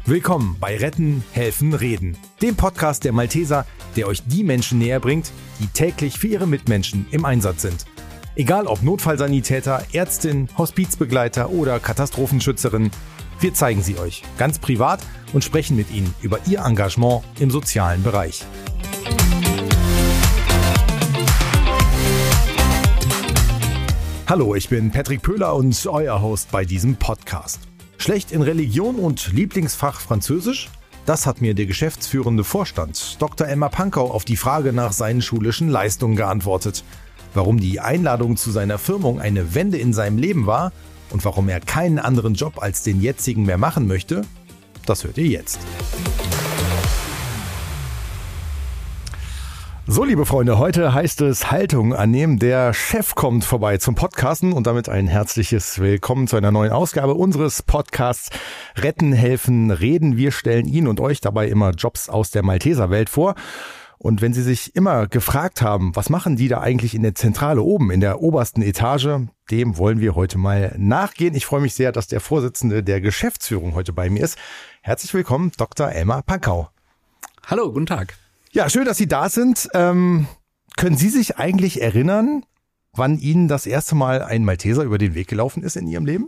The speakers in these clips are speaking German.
Willkommen bei Retten, Helfen, Reden, dem Podcast der Malteser, der euch die Menschen näher bringt, die täglich für ihre Mitmenschen im Einsatz sind. Egal ob Notfallsanitäter, Ärztin, Hospizbegleiter oder Katastrophenschützerin, wir zeigen sie euch ganz privat und sprechen mit ihnen über ihr Engagement im sozialen Bereich. Hallo, ich bin Patrick Pöhler und euer Host bei diesem Podcast. Schlecht in Religion und Lieblingsfach Französisch? Das hat mir der geschäftsführende Vorstand, Dr. Elmar Pankau, auf die Frage nach seinen schulischen Leistungen geantwortet. Warum die Einladung zu seiner Firmung eine Wende in seinem Leben war und warum er keinen anderen Job als den jetzigen mehr machen möchte, das hört ihr jetzt. So, liebe Freunde, heute heißt es Haltung annehmen. Der Chef kommt vorbei zum Podcasten und damit ein herzliches Willkommen zu einer neuen Ausgabe unseres Podcasts Retten, Helfen, Reden. Wir stellen Ihnen und euch dabei immer Jobs aus der Malteserwelt vor. Und wenn Sie sich immer gefragt haben, was machen die da eigentlich in der Zentrale oben, in der obersten Etage, dem wollen wir heute mal nachgehen. Ich freue mich sehr, dass der Vorsitzende der Geschäftsführung heute bei mir ist. Herzlich willkommen, Dr. Elmar Pankau. Hallo, guten Tag. Ja, schön, dass Sie da sind. Können Sie sich eigentlich erinnern, wann Ihnen das erste Mal ein Malteser über den Weg gelaufen ist in Ihrem Leben?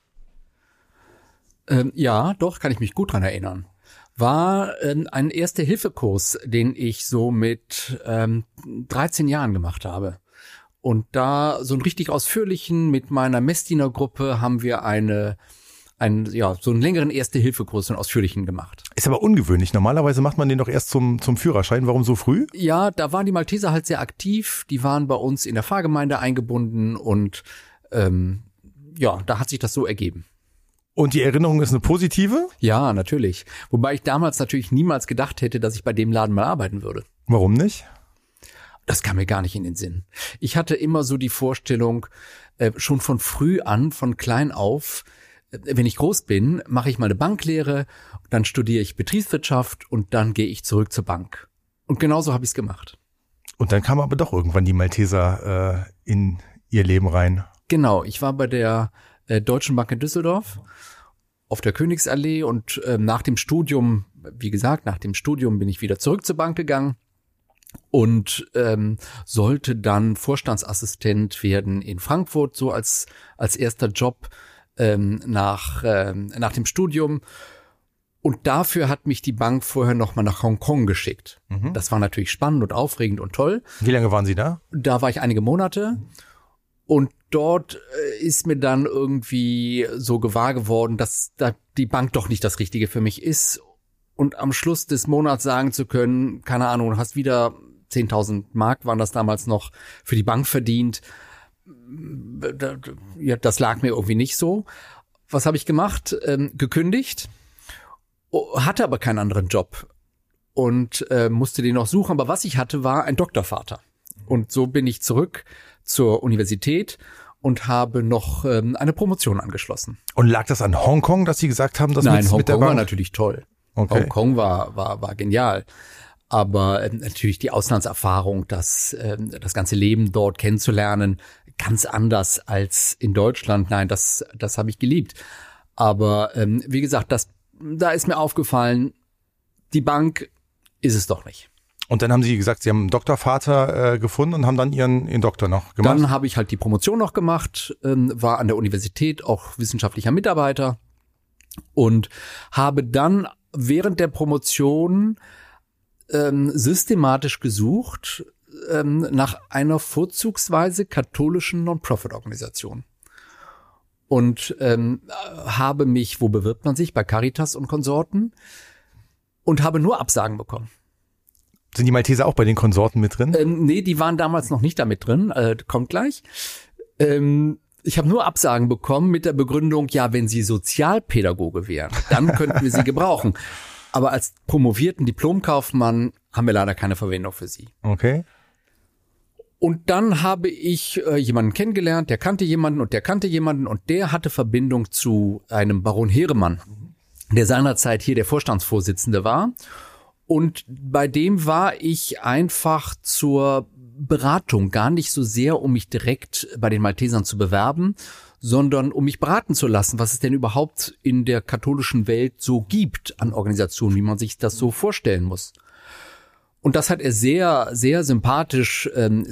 Ja, doch, kann ich mich gut dran erinnern. War ein Erste-Hilfe-Kurs, den ich so mit 13 Jahren gemacht habe. Und da so einen richtig ausführlichen mit meiner Messdienergruppe haben wir so einen längeren Erste-Hilfe-Kurs, einen ausführlichen gemacht. Ist aber ungewöhnlich. Normalerweise macht man den doch erst zum Führerschein. Warum so früh? Ja, da waren die Malteser halt sehr aktiv. Die waren bei uns in der Pfarrgemeinde eingebunden und da hat sich das so ergeben. Und die Erinnerung ist eine positive? Ja, natürlich. Wobei ich damals natürlich niemals gedacht hätte, dass ich bei dem Laden mal arbeiten würde. Warum nicht? Das kam mir gar nicht in den Sinn. Ich hatte immer so die Vorstellung, schon von früh an, von klein auf, wenn ich groß bin, mache ich mal eine Banklehre, dann studiere ich Betriebswirtschaft und dann gehe ich zurück zur Bank. Und genauso habe ich es gemacht. Und dann kam aber doch irgendwann die Malteser in ihr Leben rein. Genau, ich war bei der Deutschen Bank in Düsseldorf auf der Königsallee und nach dem Studium bin ich wieder zurück zur Bank gegangen und sollte dann Vorstandsassistent werden in Frankfurt, so als erster Job nach dem Studium. Und dafür hat mich die Bank vorher noch mal nach Hongkong geschickt. Mhm. Das war natürlich spannend und aufregend und toll. Wie lange waren Sie da? Da war ich einige Monate. Und dort ist mir dann irgendwie so gewahr geworden, dass da die Bank doch nicht das Richtige für mich ist. Und am Schluss des Monats sagen zu können, keine Ahnung, du hast wieder 10.000 Mark, waren das damals noch, für die Bank verdient. Ja, das lag mir irgendwie nicht so. Was habe ich gemacht? Gekündigt, hatte aber keinen anderen Job und musste den noch suchen. Aber was ich hatte, war ein Doktorvater. Und so bin ich zurück zur Universität und habe noch eine Promotion angeschlossen. Und lag das an Hongkong, dass Sie gesagt haben, dass Nein, mit der Hongkong Bank? war natürlich toll. Okay. Hongkong war genial. Aber natürlich die Auslandserfahrung, das ganze Leben dort kennenzulernen, ganz anders als in Deutschland. Nein, das habe ich geliebt. Aber wie gesagt, da ist mir aufgefallen, die Bank ist es doch nicht. Und dann haben Sie gesagt, Sie haben einen Doktorvater gefunden und haben dann Ihren Doktor noch gemacht? Dann habe ich halt die Promotion noch gemacht, war an der Universität auch wissenschaftlicher Mitarbeiter und habe dann während der Promotion systematisch gesucht nach einer vorzugsweise katholischen Non-Profit-Organisation. Und habe mich, wo bewirbt man sich? Bei Caritas und Konsorten. Und habe nur Absagen bekommen. Sind die Malteser auch bei den Konsorten mit drin? Nee, die waren damals noch nicht damit drin. Kommt gleich. Ich habe nur Absagen bekommen mit der Begründung, ja, wenn Sie Sozialpädagoge wären, dann könnten wir Sie gebrauchen. Aber als promovierten Diplomkaufmann haben wir leider keine Verwendung für Sie. Okay. Und dann habe ich jemanden kennengelernt, der kannte jemanden und der hatte Verbindung zu einem Baron Heeremann, der seinerzeit hier der Vorstandsvorsitzende war. Und bei dem war ich einfach zur Beratung, gar nicht so sehr, um mich direkt bei den Maltesern zu bewerben, sondern um mich beraten zu lassen, was es denn überhaupt in der katholischen Welt so gibt an Organisationen, wie man sich das so vorstellen muss. Und das hat er sehr, sehr sympathisch,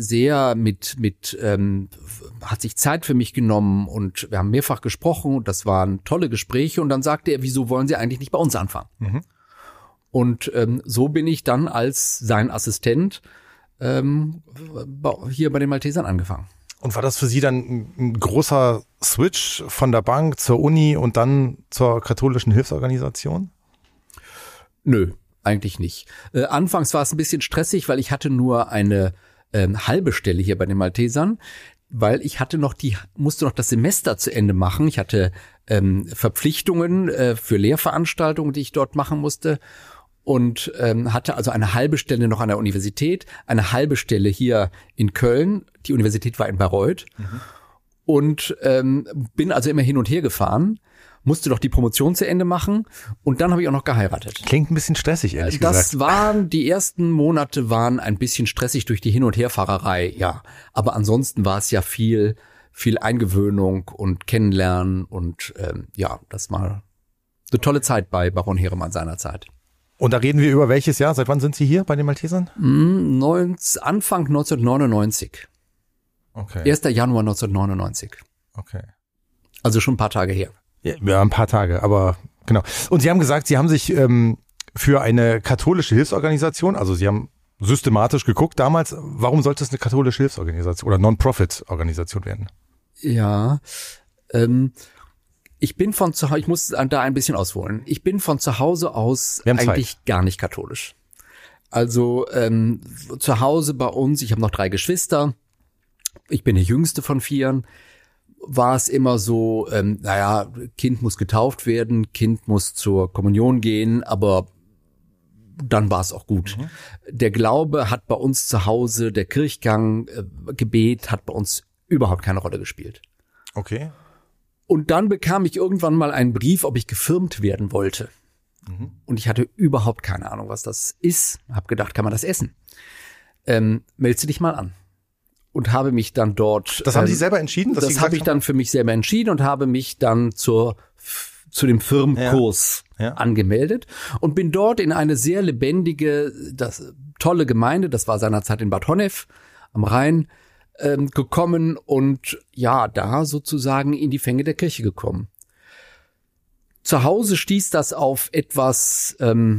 hat sich Zeit für mich genommen und wir haben mehrfach gesprochen und das waren tolle Gespräche und dann sagte er, wieso wollen Sie eigentlich nicht bei uns anfangen? Mhm. Und so bin ich dann als sein Assistent hier bei den Maltesern angefangen. Und war das für Sie dann ein großer Switch von der Bank zur Uni und dann zur katholischen Hilfsorganisation? Nö. Eigentlich nicht. Anfangs war es ein bisschen stressig, weil ich hatte nur eine halbe Stelle hier bei den Maltesern, weil ich musste noch das Semester zu Ende machen. Ich hatte Verpflichtungen für Lehrveranstaltungen, die ich dort machen musste und hatte also eine halbe Stelle noch an der Universität, eine halbe Stelle hier in Köln. Die Universität war in Bayreuth und bin also immer hin und her gefahren. Musste doch die Promotion zu Ende machen und dann habe ich auch noch geheiratet. Klingt ein bisschen stressig, ehrlich gesagt. Die ersten Monate waren ein bisschen stressig durch die Hin- und Herfahrerei, ja. Aber ansonsten war es ja viel Eingewöhnung und Kennenlernen und das war eine tolle Zeit bei Baron Heeremann seinerzeit. Und da reden wir über welches Jahr? Seit wann sind Sie hier bei den Maltesern? Anfang 1999. Okay. 1. Januar 1999. Okay. Also schon ein paar Tage her. Ja, ein paar Tage, aber genau. Und Sie haben gesagt, Sie haben sich für eine katholische Hilfsorganisation, also Sie haben systematisch geguckt damals, warum sollte es eine katholische Hilfsorganisation oder Non-Profit-Organisation werden? Ja, ich muss da ein bisschen ausholen. Ich bin von zu Hause aus eigentlich gar nicht katholisch. Also zu Hause bei uns, ich habe noch 3 Geschwister, ich bin der jüngste von 4, war es immer so, Kind muss getauft werden, Kind muss zur Kommunion gehen, aber dann war es auch gut. Mhm. Der Glaube hat bei uns zu Hause, der Kirchgang, Gebet hat bei uns überhaupt keine Rolle gespielt. Okay. Und dann bekam ich irgendwann mal einen Brief, ob ich gefirmt werden wollte. Mhm. Und ich hatte überhaupt keine Ahnung, was das ist. Hab gedacht, kann man das essen? Meldest du dich mal an. Und habe mich dann dort. Das haben Sie selber entschieden? Das habe ich dann für mich selber entschieden und habe mich dann zu dem Firmenkurs angemeldet und bin dort in eine sehr lebendige, tolle Gemeinde, das war seinerzeit in Bad Honnef am Rhein, gekommen und da sozusagen in die Fänge der Kirche gekommen. Zu Hause stieß das auf etwas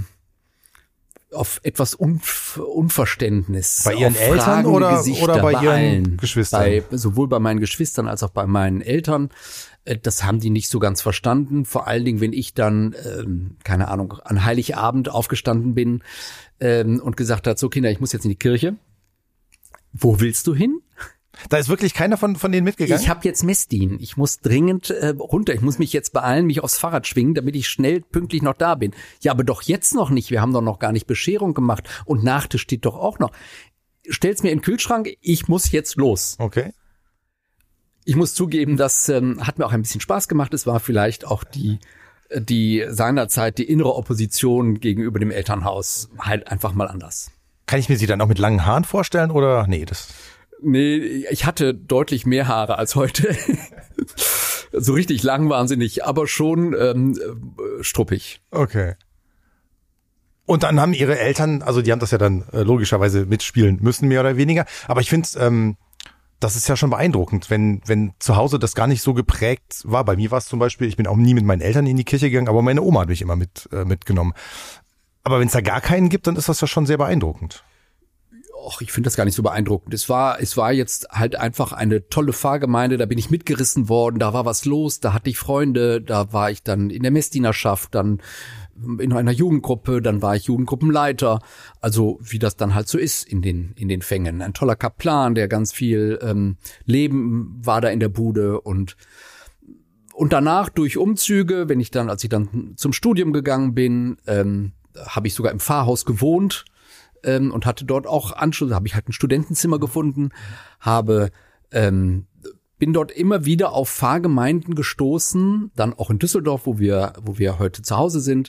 Unverständnis. Bei Ihren Eltern oder bei Ihren Geschwistern? Sowohl bei meinen Geschwistern als auch bei meinen Eltern. Das haben die nicht so ganz verstanden. Vor allen Dingen, wenn ich dann, an Heiligabend aufgestanden bin und gesagt hat, so Kinder, ich muss jetzt in die Kirche. Wo willst du hin? Da ist wirklich keiner von denen mitgegangen? Ich habe jetzt Messdien. Ich muss dringend runter. Ich muss mich jetzt beeilen, mich aufs Fahrrad schwingen, damit ich schnell pünktlich noch da bin. Ja, aber doch jetzt noch nicht. Wir haben doch noch gar nicht Bescherung gemacht. Und Nachtisch steht doch auch noch. Stell's mir in den Kühlschrank. Ich muss jetzt los. Okay. Ich muss zugeben, das hat mir auch ein bisschen Spaß gemacht. Es war vielleicht auch die seinerzeit die innere Opposition gegenüber dem Elternhaus halt einfach mal anders. Kann ich mir Sie dann auch mit langen Haaren vorstellen oder nee, Nee, ich hatte deutlich mehr Haare als heute. So richtig lang waren sie nicht, aber schon struppig. Okay. Und dann haben Ihre Eltern, also die haben das ja dann logischerweise mitspielen müssen, mehr oder weniger. Aber ich finde, das ist ja schon beeindruckend, wenn zu Hause das gar nicht so geprägt war. Bei mir war es zum Beispiel, ich bin auch nie mit meinen Eltern in die Kirche gegangen, aber meine Oma hat mich immer mitgenommen. Aber wenn es da gar keinen gibt, dann ist das ja schon sehr beeindruckend. Och, ich finde das gar nicht so beeindruckend. Es war jetzt halt einfach eine tolle Pfarrgemeinde, da bin ich mitgerissen worden, da war was los, da hatte ich Freunde, da war ich dann in der Messdienerschaft, dann in einer Jugendgruppe, dann war ich Jugendgruppenleiter, also wie das dann halt so ist in den Fängen. Ein toller Kaplan, der ganz viel Leben war da in der Bude und danach durch Umzüge, als ich dann zum Studium gegangen bin, habe ich sogar im Pfarrhaus gewohnt. Und hatte dort auch Anschluss, habe ich halt ein Studentenzimmer gefunden, bin dort immer wieder auf Pfarrgemeinden gestoßen, dann auch in Düsseldorf, wo wir heute zu Hause sind,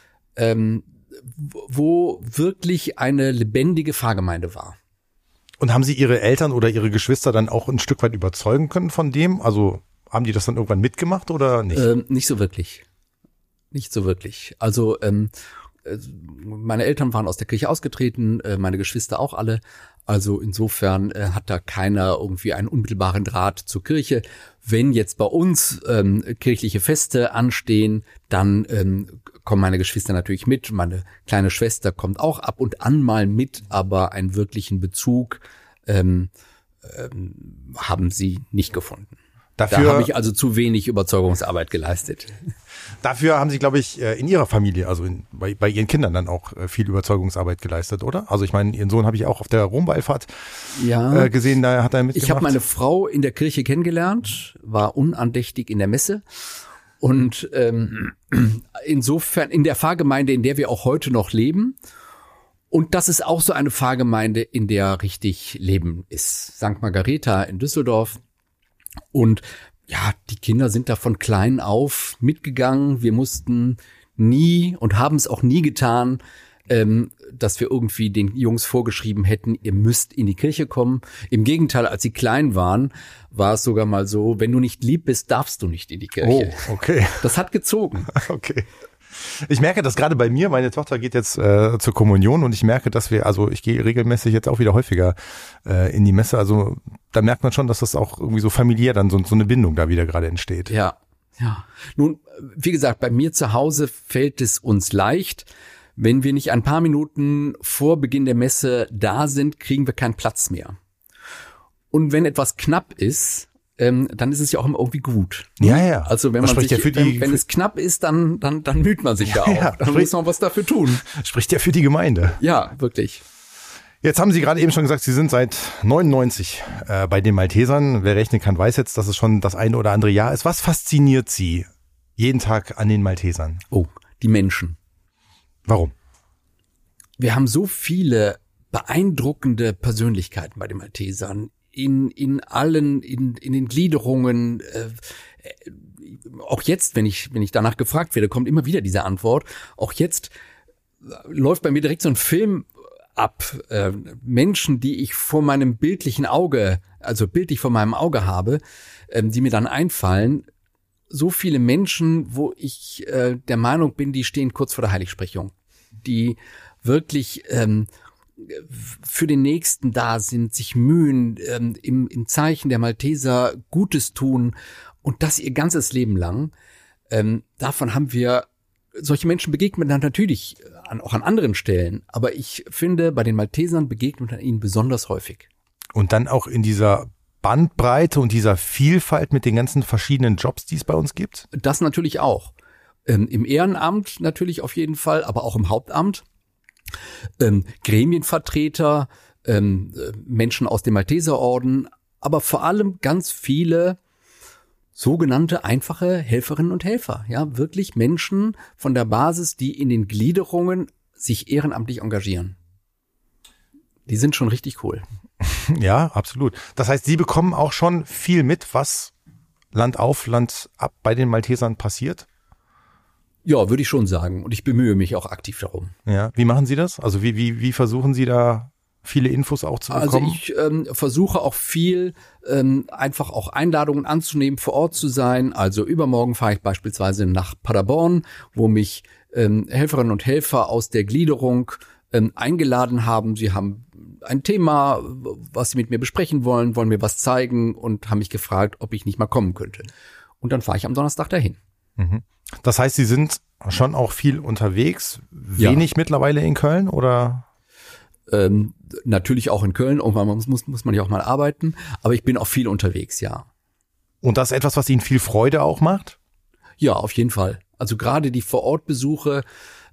wo wirklich eine lebendige Pfarrgemeinde war. Und haben Sie Ihre Eltern oder Ihre Geschwister dann auch ein Stück weit überzeugen können von dem? Also haben die das dann irgendwann mitgemacht oder nicht? Nicht so wirklich. Nicht so wirklich. Also meine Eltern waren aus der Kirche ausgetreten, meine Geschwister auch alle. Also insofern hat da keiner irgendwie einen unmittelbaren Draht zur Kirche. Wenn jetzt bei uns kirchliche Feste anstehen, dann kommen meine Geschwister natürlich mit. Meine kleine Schwester kommt auch ab und an mal mit, aber einen wirklichen Bezug haben sie nicht gefunden. Da habe ich also zu wenig Überzeugungsarbeit geleistet. Dafür haben Sie, glaube ich, in Ihrer Familie, also bei Ihren Kindern dann auch viel Überzeugungsarbeit geleistet, oder? Also ich meine, Ihren Sohn habe ich auch auf der Romwallfahrt gesehen, da hat er mitgemacht. Ich habe meine Frau in der Kirche kennengelernt, war unandächtig in der Messe und insofern in der Pfarrgemeinde, in der wir auch heute noch leben. Und das ist auch so eine Pfarrgemeinde, in der richtig Leben ist. St. Margareta in Düsseldorf. Und ja, die Kinder sind da von klein auf mitgegangen. Wir mussten nie und haben es auch nie getan, dass wir irgendwie den Jungs vorgeschrieben hätten, ihr müsst in die Kirche kommen. Im Gegenteil, als sie klein waren, war es sogar mal so, wenn du nicht lieb bist, darfst du nicht in die Kirche. Oh, okay. Das hat gezogen. Okay. Ich merke das gerade bei mir, meine Tochter geht jetzt zur Kommunion und ich merke, dass ich gehe regelmäßig jetzt auch wieder häufiger in die Messe, also da merkt man schon, dass das auch irgendwie so familiär dann so eine Bindung da wieder gerade entsteht. Ja. Nun, wie gesagt, bei mir zu Hause fällt es uns leicht, wenn wir nicht ein paar Minuten vor Beginn der Messe da sind, kriegen wir keinen Platz mehr. Und wenn etwas knapp ist, dann ist es ja auch immer irgendwie gut. Ja. Also wenn wenn es knapp ist, dann müht man sich ja auch. Ja, dann muss man was dafür tun. Spricht ja für die Gemeinde. Ja, wirklich. Jetzt haben Sie gerade eben schon gesagt, Sie sind seit 99 bei den Maltesern. Wer rechnen kann, weiß jetzt, dass es schon das eine oder andere Jahr ist. Was fasziniert Sie jeden Tag an den Maltesern? Oh, die Menschen. Warum? Wir haben so viele beeindruckende Persönlichkeiten bei den Maltesern. In den Gliederungen, auch jetzt, wenn ich danach gefragt werde, kommt immer wieder diese Antwort. Auch jetzt läuft bei mir direkt so ein Film ab. Menschen, die ich vor meinem bildlich vor meinem Auge habe, die mir dann einfallen. So viele Menschen, wo ich der Meinung bin, die stehen kurz vor der Heiligsprechung. Die wirklich für den Nächsten da sind, sich mühen, im Zeichen der Malteser Gutes tun und das ihr ganzes Leben lang. Davon haben wir, solche Menschen begegnen dann natürlich auch an anderen Stellen, aber ich finde, bei den Maltesern begegnet man ihnen besonders häufig. Und dann auch in dieser Bandbreite und dieser Vielfalt mit den ganzen verschiedenen Jobs, die es bei uns gibt? Das natürlich auch. Im Ehrenamt natürlich auf jeden Fall, aber auch im Hauptamt. Gremienvertreter, Menschen aus dem Malteserorden, aber vor allem ganz viele sogenannte einfache Helferinnen und Helfer. Ja, wirklich Menschen von der Basis, die in den Gliederungen sich ehrenamtlich engagieren. Die sind schon richtig cool. Ja, absolut. Das heißt, Sie bekommen auch schon viel mit, was Land auf, Land ab bei den Maltesern passiert? Ja, würde ich schon sagen. Und ich bemühe mich auch aktiv darum. Ja, wie machen Sie das? Also wie versuchen Sie da viele Infos auch zu bekommen? Also ich versuche auch viel, einfach auch Einladungen anzunehmen, vor Ort zu sein. Also übermorgen fahre ich beispielsweise nach Paderborn, wo mich Helferinnen und Helfer aus der Gliederung eingeladen haben. Sie haben ein Thema, was sie mit mir besprechen wollen mir was zeigen und haben mich gefragt, ob ich nicht mal kommen könnte. Und dann fahre ich am Donnerstag dahin. Mhm. Das heißt, Sie sind schon auch viel unterwegs, wenig mittlerweile in Köln oder? Natürlich auch in Köln, irgendwann muss man ja auch mal arbeiten, aber ich bin auch viel unterwegs, ja. Und das ist etwas, was Ihnen viel Freude auch macht? Ja, auf jeden Fall. Also gerade die Vorortbesuche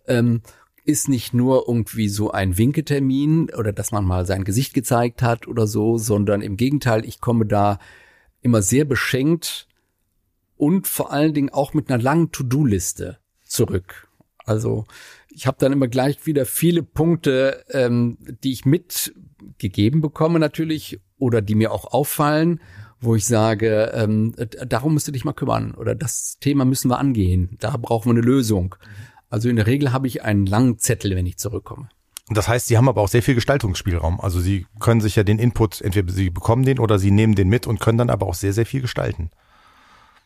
ist nicht nur irgendwie so ein Winketermin oder dass man mal sein Gesicht gezeigt hat oder so, sondern im Gegenteil, ich komme da immer sehr beschenkt und vor allen Dingen auch mit einer langen To-Do-Liste zurück. Also ich habe dann immer gleich wieder viele Punkte, die ich mitgegeben bekomme natürlich oder die mir auch auffallen, wo ich sage, darum musst du dich mal kümmern oder das Thema müssen wir angehen, da brauchen wir eine Lösung. Also in der Regel habe ich einen langen Zettel, wenn ich zurückkomme. Das heißt, Sie haben aber auch sehr viel Gestaltungsspielraum. Also Sie können sich ja den Input, entweder Sie bekommen den oder Sie nehmen den mit und können dann aber auch sehr, sehr viel gestalten.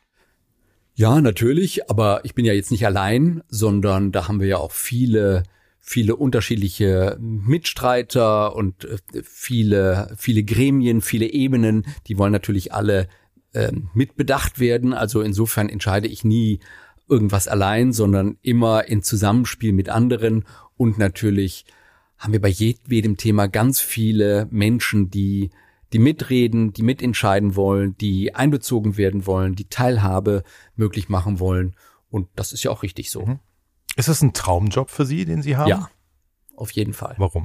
Ja, natürlich, aber ich bin ja jetzt nicht allein, sondern da haben wir ja auch viele unterschiedliche Mitstreiter und viele Gremien, viele Ebenen, die wollen natürlich alle mitbedacht werden. Also insofern entscheide ich nie irgendwas allein, sondern immer in Zusammenspiel mit anderen. Und natürlich haben wir bei jedem Thema ganz viele Menschen, die mitreden, die mitentscheiden wollen, die einbezogen werden wollen, die Teilhabe möglich machen wollen. Und das ist ja auch richtig so. Ist das ein Traumjob für Sie, den Sie haben? Ja, auf jeden Fall. Warum?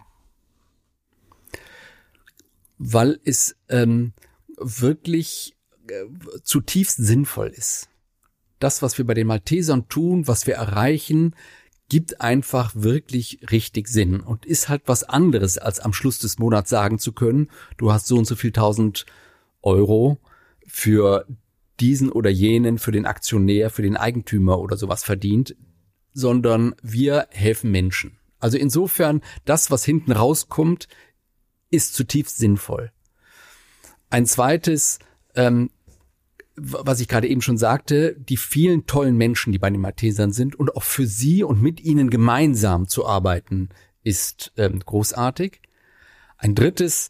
Weil es wirklich zutiefst sinnvoll ist. Das, was wir bei den Maltesern tun, was wir erreichen, gibt einfach wirklich richtig Sinn und ist halt was anderes, als am Schluss des Monats sagen zu können, du hast so und so viel 1.000 Euro für diesen oder jenen, für den Aktionär, für den Eigentümer oder sowas verdient, sondern wir helfen Menschen. Also insofern, das, was hinten rauskommt, ist zutiefst sinnvoll. Ein zweites, was ich gerade eben schon sagte, die vielen tollen Menschen, die bei den Maltesern sind und auch für sie und mit ihnen gemeinsam zu arbeiten, ist großartig. Ein drittes,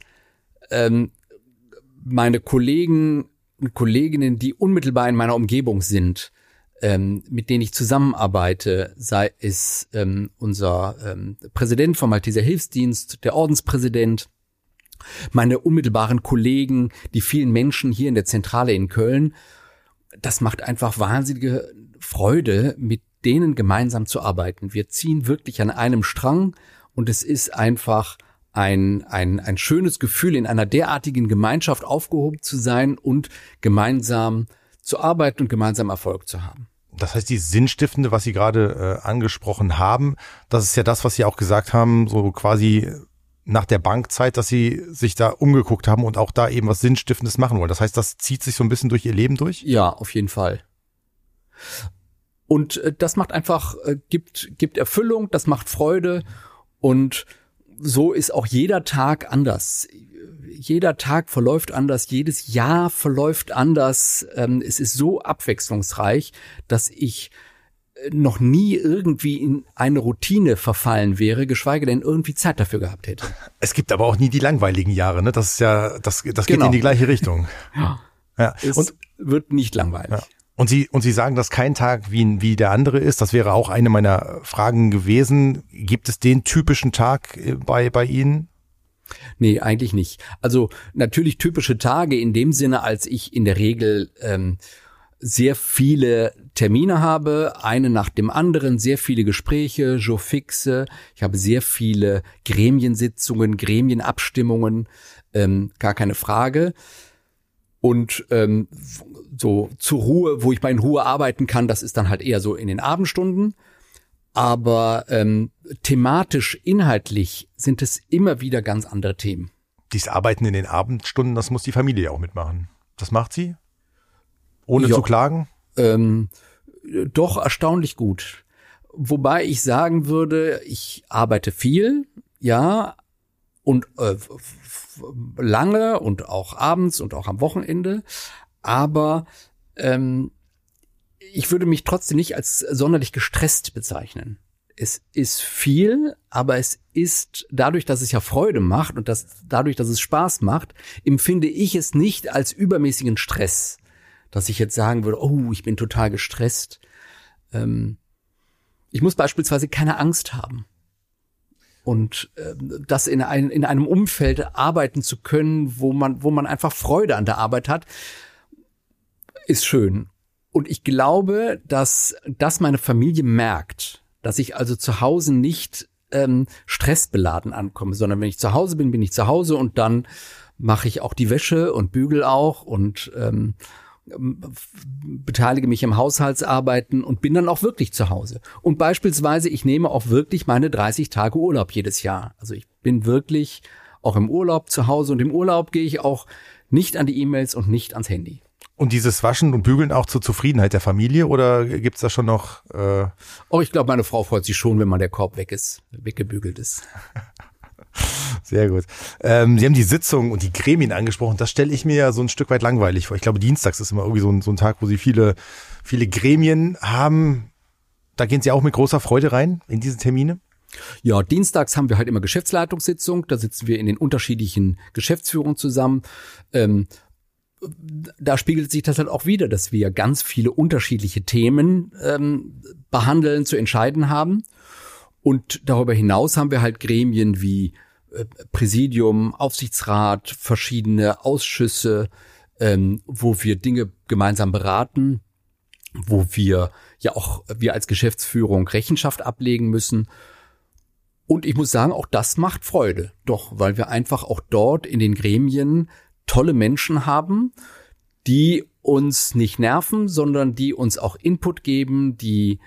meine Kollegen und Kolleginnen, die unmittelbar in meiner Umgebung sind, mit denen ich zusammenarbeite, sei es unser Präsident vom Malteser Hilfsdienst, der Ordenspräsident, meine unmittelbaren Kollegen, die vielen Menschen hier in der Zentrale in Köln, das macht einfach wahnsinnige Freude, mit denen gemeinsam zu arbeiten. Wir ziehen wirklich an einem Strang und es ist einfach ein schönes Gefühl, in einer derartigen Gemeinschaft aufgehoben zu sein und gemeinsam zu arbeiten und gemeinsam Erfolg zu haben. Das heißt, die Sinnstiftende, was Sie gerade angesprochen haben, das ist ja das, was Sie auch gesagt haben, so quasi nach der Bankzeit, dass Sie sich da umgeguckt haben und auch da eben was Sinnstiftendes machen wollen. Das heißt, das zieht sich so ein bisschen durch Ihr Leben durch? Ja, auf jeden Fall. Und das macht einfach, gibt Erfüllung, das macht Freude und so ist auch jeder Tag anders. Jeder Tag verläuft anders, jedes Jahr verläuft anders. Es ist so abwechslungsreich, dass ich noch nie irgendwie in eine Routine verfallen wäre, geschweige denn irgendwie Zeit dafür gehabt hätte. Es gibt aber auch nie die langweiligen Jahre, ne? Das ist ja, das geht Genau. in die gleiche Richtung. Ja. Es wird nicht langweilig. Ja. Und Sie sagen, dass kein Tag wie der andere ist. Das wäre auch eine meiner Fragen gewesen. Gibt es den typischen Tag bei Ihnen? Nee, eigentlich nicht. Also natürlich typische Tage in dem Sinne, als ich in der Regel sehr viele Termine habe, eine nach dem anderen, sehr viele Gespräche, Jour fixe. Ich habe sehr viele Gremiensitzungen, Gremienabstimmungen, gar keine Frage. Und so zur Ruhe, wo ich mal in Ruhe arbeiten kann, das ist dann halt eher so in den Abendstunden. Aber thematisch, inhaltlich sind es immer wieder ganz andere Themen. Dieses Arbeiten in den Abendstunden, das muss die Familie auch mitmachen. Das macht sie? Ohne zu klagen? Doch erstaunlich gut. Wobei ich sagen würde, ich arbeite viel, ja, und lange und auch abends und auch am Wochenende, aber ich würde mich trotzdem nicht als sonderlich gestresst bezeichnen. Es ist viel, aber es ist dadurch, dass es ja Freude macht und dadurch, dass es Spaß macht, empfinde ich es nicht als übermäßigen Stress, dass ich jetzt sagen würde, oh, ich bin total gestresst. Ich muss beispielsweise keine Angst haben. Und das in einem Umfeld arbeiten zu können, wo man einfach Freude an der Arbeit hat, ist schön. Und ich glaube, dass meine Familie merkt, dass ich also zu Hause nicht stressbeladen ankomme, sondern wenn ich zu Hause bin, bin ich zu Hause und dann mache ich auch die Wäsche und bügel auch und beteilige mich im Haushaltsarbeiten und bin dann auch wirklich zu Hause. Und beispielsweise, ich nehme auch wirklich meine 30 Tage Urlaub jedes Jahr. Also ich bin wirklich auch im Urlaub zu Hause und im Urlaub gehe ich auch nicht an die E-Mails und nicht ans Handy. Und dieses Waschen und Bügeln auch zur Zufriedenheit der Familie oder gibt's da schon noch? Oh, ich glaube, meine Frau freut sich schon, wenn mal der Korb weggebügelt ist. Sehr gut. Sie haben die Sitzung und die Gremien angesprochen. Das stelle ich mir ja so ein Stück weit langweilig vor. Ich glaube, dienstags ist immer irgendwie so ein Tag, wo Sie viele Gremien haben. Da gehen Sie auch mit großer Freude rein in diese Termine? Ja, dienstags haben wir halt immer Geschäftsleitungssitzung. Da sitzen wir in den unterschiedlichen Geschäftsführungen zusammen. Da spiegelt sich das halt auch wieder, dass wir ganz viele unterschiedliche Themen behandeln, zu entscheiden haben. Und darüber hinaus haben wir halt Gremien wie Präsidium, Aufsichtsrat, verschiedene Ausschüsse, wo wir Dinge gemeinsam beraten, wo wir als Geschäftsführung Rechenschaft ablegen müssen. Und ich muss sagen, auch das macht Freude. Doch, weil wir einfach auch dort in den Gremien tolle Menschen haben, die uns nicht nerven, sondern die uns auch Input geben, die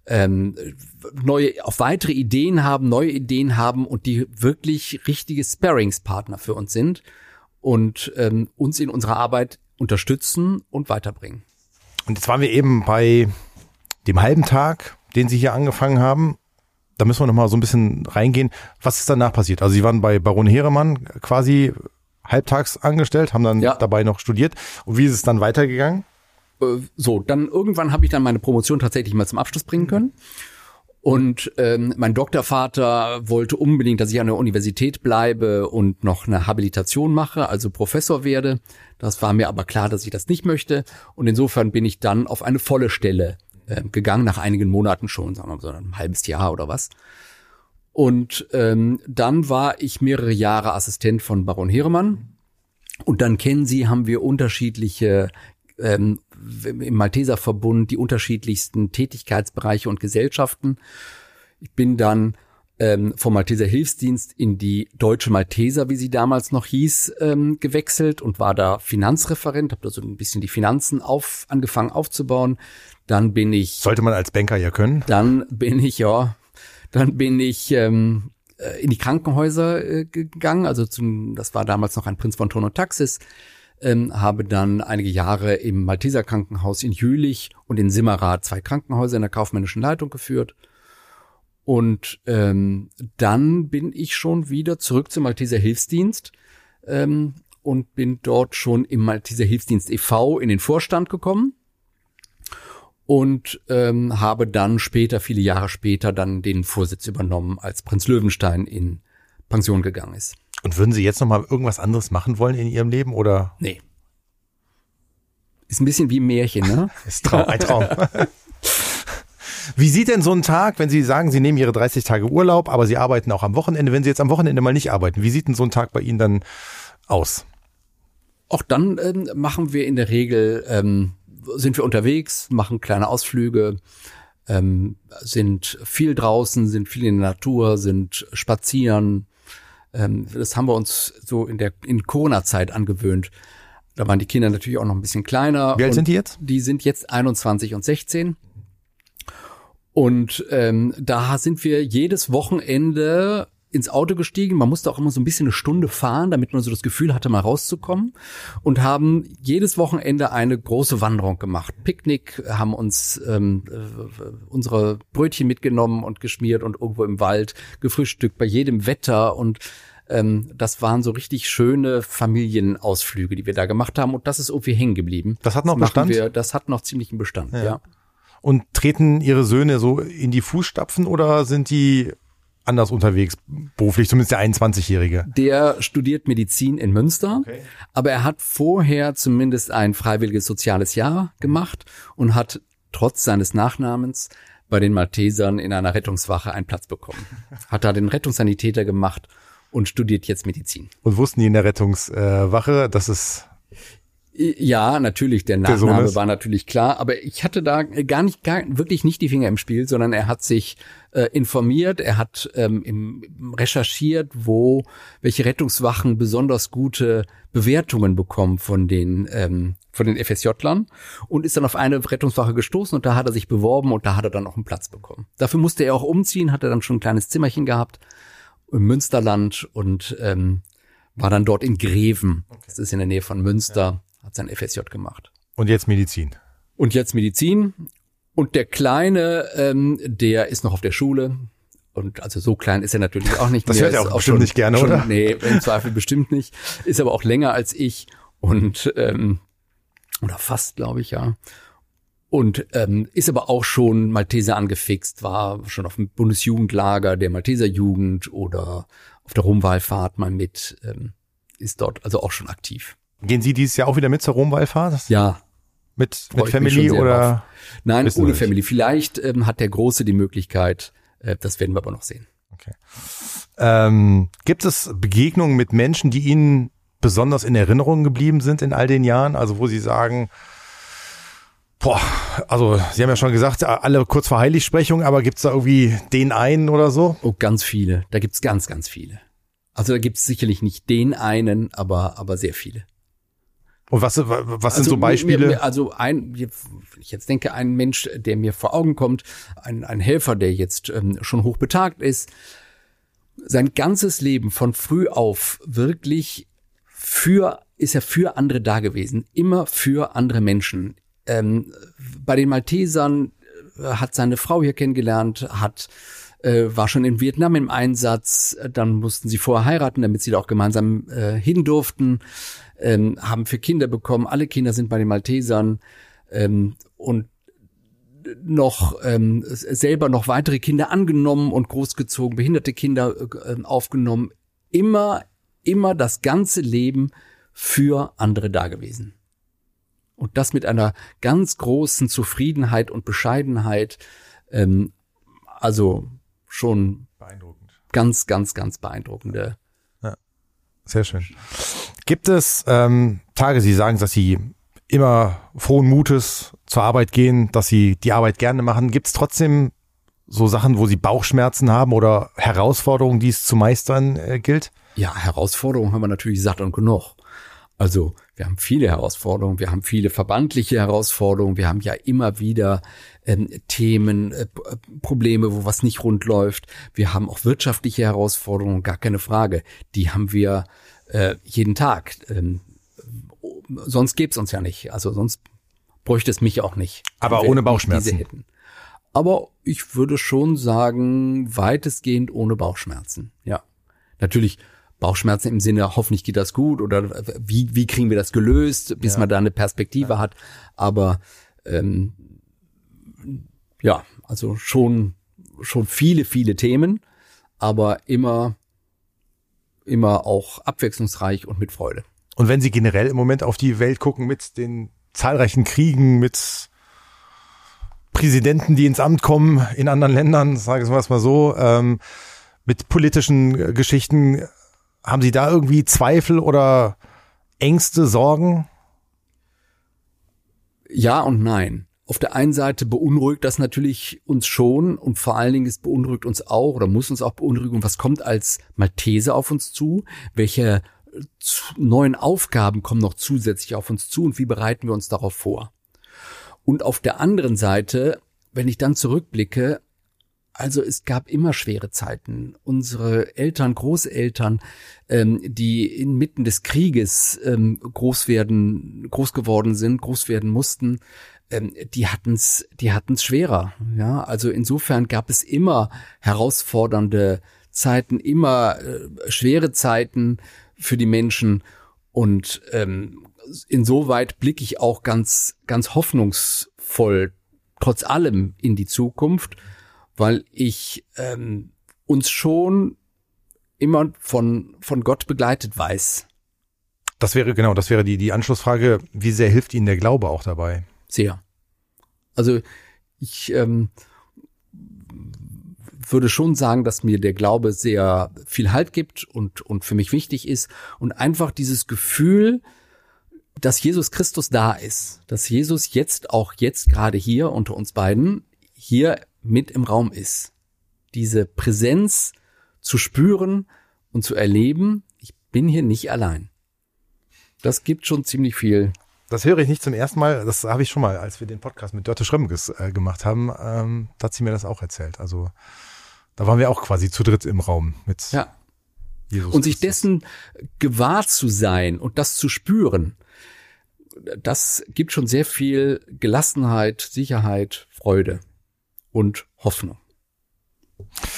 weitere Ideen haben, neue Ideen haben und die wirklich richtige Sparringspartner für uns sind und uns in unserer Arbeit unterstützen und weiterbringen. Und jetzt waren wir eben bei dem halben Tag, den Sie hier angefangen haben. Da müssen wir noch mal so ein bisschen reingehen. Was ist danach passiert? Also Sie waren bei Baron Heeremann quasi halbtags angestellt, haben dann dabei noch studiert. Und wie ist es dann weitergegangen? Dann irgendwann habe ich dann meine Promotion tatsächlich mal zum Abschluss bringen können. Und mein Doktorvater wollte unbedingt, dass ich an der Universität bleibe und noch eine Habilitation mache, also Professor werde. Das war mir aber klar, dass ich das nicht möchte. Und insofern bin ich dann auf eine volle Stelle gegangen, nach einigen Monaten schon, sagen wir mal so ein halbes Jahr oder was. Und dann war ich mehrere Jahre Assistent von Baron Heeremann. Und dann haben wir unterschiedliche im Malteserverbund die unterschiedlichsten Tätigkeitsbereiche und Gesellschaften. Ich bin dann vom Malteser Hilfsdienst in die Deutsche Malteser, wie sie damals noch hieß, gewechselt und war da Finanzreferent, habe da so ein bisschen die Finanzen angefangen aufzubauen. Dann bin ich... Sollte man als Banker ja können. Dann bin ich in die Krankenhäuser gegangen, also das war damals noch ein Prinz von Thurn und Taxis. Habe dann einige Jahre im Malteser Krankenhaus in Jülich und in Simmerath 2 Krankenhäuser in der kaufmännischen Leitung geführt. Und dann bin ich schon wieder zurück zum Malteser Hilfsdienst und bin dort schon im Malteser Hilfsdienst e.V. in den Vorstand gekommen und habe dann viele Jahre später, dann den Vorsitz übernommen, als Prinz Löwenstein in Pension gegangen ist. Und würden Sie jetzt noch mal irgendwas anderes machen wollen in Ihrem Leben, oder? Nee. Ist ein bisschen wie ein Märchen, ne? Ist ein Traum. Wie sieht denn so ein Tag, wenn Sie sagen, Sie nehmen Ihre 30 Tage Urlaub, aber Sie arbeiten auch am Wochenende, wenn Sie jetzt am Wochenende mal nicht arbeiten, wie sieht denn so ein Tag bei Ihnen dann aus? Auch dann machen wir in der Regel, sind wir unterwegs, machen kleine Ausflüge, sind viel draußen, sind viel in der Natur, sind spazieren. Das haben wir uns so in Corona-Zeit angewöhnt. Da waren die Kinder natürlich auch noch ein bisschen kleiner. Wie alt sind die jetzt? Die sind jetzt 21 und 16. Und da sind wir jedes Wochenende ins Auto gestiegen. Man musste auch immer so ein bisschen eine Stunde fahren, damit man so das Gefühl hatte, mal rauszukommen. Und haben jedes Wochenende eine große Wanderung gemacht. Picknick, haben uns unsere Brötchen mitgenommen und geschmiert und irgendwo im Wald gefrühstückt, bei jedem Wetter. Und das waren so richtig schöne Familienausflüge, die wir da gemacht haben. Und das ist irgendwie hängen geblieben. Das hat noch Bestand? Das hat noch ziemlichen Bestand, ja. Und treten Ihre Söhne so in die Fußstapfen oder sind die anders unterwegs, beruflich, zumindest der 21-Jährige? Der studiert Medizin in Münster, okay. Aber er hat vorher zumindest ein freiwilliges soziales Jahr gemacht und hat trotz seines Nachnamens bei den Maltesern in einer Rettungswache einen Platz bekommen. Hat da den Rettungssanitäter gemacht und studiert jetzt Medizin. Und wussten die in der Rettungswache, dass es... Ja, natürlich, der Nachname war natürlich klar, aber ich hatte da wirklich nicht die Finger im Spiel, sondern er hat sich informiert, er hat recherchiert, welche Rettungswachen besonders gute Bewertungen bekommen von den FSJ-Lern und ist dann auf eine Rettungswache gestoßen und da hat er sich beworben und da hat er dann auch einen Platz bekommen. Dafür musste er auch umziehen, hat er dann schon ein kleines Zimmerchen gehabt im Münsterland und war dann dort in Greven. Okay. Das ist in der Nähe von Münster. Hat sein FSJ gemacht. Und jetzt Medizin. Und der Kleine, der ist noch auf der Schule Und also so klein ist er natürlich auch nicht das mehr. Das hört er auch bestimmt schon, nicht gerne, schon, oder? Nee, im Zweifel bestimmt nicht. Ist aber auch länger als ich und oder fast, glaube ich, ja. Und ist aber auch schon Malteser angefixt, war schon auf dem Bundesjugendlager der Malteser Jugend oder auf der Romwallfahrt mal mit, ist dort also auch schon aktiv. Gehen Sie dieses Jahr auch wieder mit zur Romwallfahrt? Ja. Mit Family oder? Nein, ohne Family. Vielleicht hat der Große die Möglichkeit, das werden wir aber noch sehen. Okay. Gibt es Begegnungen mit Menschen, die Ihnen besonders in Erinnerung geblieben sind in all den Jahren? Also wo Sie sagen, also Sie haben ja schon gesagt, alle kurz vor Heiligsprechung, aber gibt's da irgendwie den einen oder so? Oh, ganz viele. Da gibt's ganz, ganz viele. Also da gibt's sicherlich nicht den einen, aber sehr viele. Und was sind so Beispiele? Wenn ich jetzt denke, ein Mensch, der mir vor Augen kommt, ein Helfer, der jetzt schon hochbetagt ist, sein ganzes Leben von früh auf wirklich ist er für andere da gewesen, immer für andere Menschen. Bei den Maltesern hat seine Frau hier kennengelernt, war schon in Vietnam im Einsatz, dann mussten sie vorher heiraten, damit sie da auch gemeinsam hin durften, haben 4 Kinder bekommen, alle Kinder sind bei den Maltesern und noch selber noch weitere Kinder angenommen und großgezogen, behinderte Kinder aufgenommen, immer das ganze Leben für andere da gewesen. Und das mit einer ganz großen Zufriedenheit und Bescheidenheit, also schon beeindruckend. Ganz, ganz, ganz beeindruckende. Ja, sehr schön. Gibt es Tage, Sie sagen, dass Sie immer frohen Mutes zur Arbeit gehen, dass Sie die Arbeit gerne machen? Gibt es trotzdem so Sachen, wo Sie Bauchschmerzen haben oder Herausforderungen, die es zu meistern gilt? Ja, Herausforderungen haben wir natürlich satt und genug. Also wir haben viele Herausforderungen, wir haben viele verbandliche Herausforderungen, wir haben ja immer wieder Themen, Probleme, wo was nicht rund läuft. Wir haben auch wirtschaftliche Herausforderungen, gar keine Frage. Die haben wir jeden Tag. Sonst gäbe es uns ja nicht. Also sonst bräuchte es mich auch nicht. Aber ohne Bauchschmerzen. Aber ich würde schon sagen, weitestgehend ohne Bauchschmerzen. Ja, natürlich. Bauchschmerzen im Sinne, hoffentlich geht das gut oder wie kriegen wir das gelöst, bis man da eine Perspektive hat. Aber ja, also schon viele, viele Themen, aber immer auch abwechslungsreich und mit Freude. Und wenn Sie generell im Moment auf die Welt gucken mit den zahlreichen Kriegen, mit Präsidenten, die ins Amt kommen in anderen Ländern, sagen wir es mal so, mit politischen Geschichten, haben Sie da irgendwie Zweifel oder Ängste, Sorgen? Ja und nein. Auf der einen Seite beunruhigt das natürlich uns schon und vor allen Dingen es beunruhigt uns auch oder muss uns auch beunruhigen, was kommt als Malteser auf uns zu, welche neuen Aufgaben kommen noch zusätzlich auf uns zu und wie bereiten wir uns darauf vor. Und auf der anderen Seite, wenn ich dann zurückblicke, also es gab immer schwere Zeiten. Unsere Eltern, Großeltern, die inmitten des Krieges groß geworden sind, groß werden mussten, die hatten's schwerer. Ja, also insofern gab es immer herausfordernde Zeiten, immer schwere Zeiten für die Menschen und insoweit blicke ich auch ganz, ganz hoffnungsvoll trotz allem in die Zukunft, weil ich uns schon immer von Gott begleitet weiß. Das wäre die Anschlussfrage, wie sehr hilft Ihnen der Glaube auch dabei? Sehr. Also ich würde schon sagen, dass mir der Glaube sehr viel Halt gibt und für mich wichtig ist und einfach dieses Gefühl, dass Jesus Christus da ist, dass Jesus jetzt gerade hier unter uns beiden hier mit im Raum ist. Diese Präsenz zu spüren und zu erleben, ich bin hier nicht allein. Das gibt schon ziemlich viel. Das höre ich nicht zum ersten Mal, das habe ich schon mal, als wir den Dörte Dörte Schrömges gemacht haben, da hat sie mir das auch erzählt. Also da waren wir auch quasi zu dritt im Raum mit Jesus. Und sich dessen gewahr zu sein und das zu spüren, das gibt schon sehr viel Gelassenheit, Sicherheit, Freude und Hoffnung.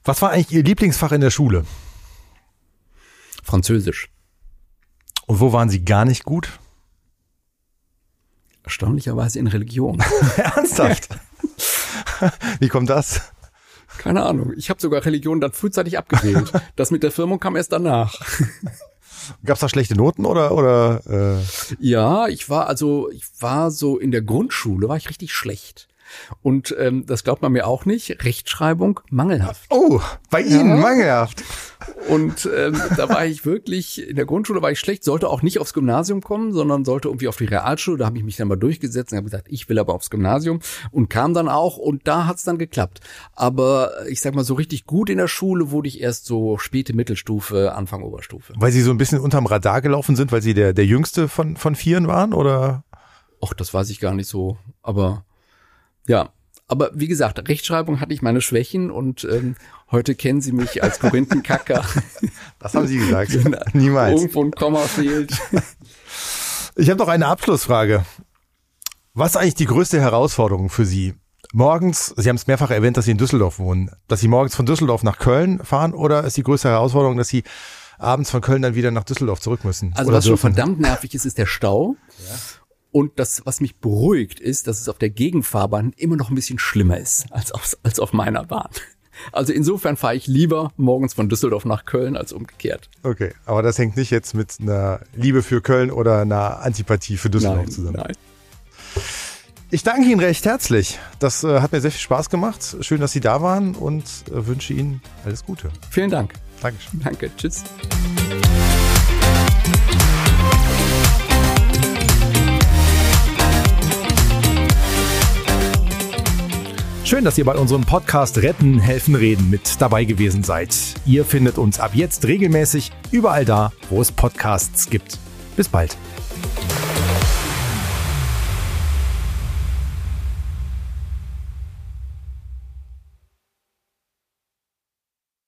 Was war eigentlich Ihr Lieblingsfach in der Schule? Französisch. Und wo waren Sie gar nicht gut? Erstaunlicherweise in Religion. Ernsthaft? Wie kommt das? Keine Ahnung. Ich habe sogar Religion dann frühzeitig abgewählt. Das mit der Firmung kam erst danach. Gab's da schlechte Noten oder? Ja, ich war so in der Grundschule, war ich richtig schlecht. Und das glaubt man mir auch nicht. Rechtschreibung mangelhaft. Oh, bei Ihnen mangelhaft. Und da war ich wirklich, in der Grundschule war ich schlecht, sollte auch nicht aufs Gymnasium kommen, sondern sollte irgendwie auf die Realschule. Da habe ich mich dann mal durchgesetzt und habe gesagt, ich will aber aufs Gymnasium und kam dann auch und da hat's dann geklappt. Aber ich sag mal, so richtig gut in der Schule wurde ich erst so späte Mittelstufe, Anfang Oberstufe. Weil Sie so ein bisschen unterm Radar gelaufen sind, weil Sie der Jüngste von Vieren waren, oder? Och, das weiß ich gar nicht so, aber ja. Aber wie gesagt, Rechtschreibung hatte ich meine Schwächen und heute kennen Sie mich als Korinthenkacker. Das haben Sie gesagt. Niemals. Irgendwo ein Komma fehlt. Ich habe noch eine Abschlussfrage. Was ist eigentlich die größte Herausforderung für Sie? Morgens, Sie haben es mehrfach erwähnt, dass Sie in Düsseldorf wohnen, dass Sie morgens von Düsseldorf nach Köln fahren, oder ist die größte Herausforderung, dass Sie abends von Köln dann wieder nach Düsseldorf zurück müssen? Also oder was schon verdammt nervig ist der Stau. Ja. Und das, was mich beruhigt, ist, dass es auf der Gegenfahrbahn immer noch ein bisschen schlimmer ist als auf meiner Bahn. Also insofern fahre ich lieber morgens von Düsseldorf nach Köln als umgekehrt. Okay, aber das hängt nicht jetzt mit einer Liebe für Köln oder einer Antipathie für Düsseldorf zusammen. Nein. Ich danke Ihnen recht herzlich. Das hat mir sehr viel Spaß gemacht. Schön, dass Sie da waren und wünsche Ihnen alles Gute. Vielen Dank. Dankeschön. Danke, tschüss. Schön, dass ihr bei unserem Podcast Retten, Helfen, Reden mit dabei gewesen seid. Ihr findet uns ab jetzt regelmäßig überall da, wo es Podcasts gibt. Bis bald.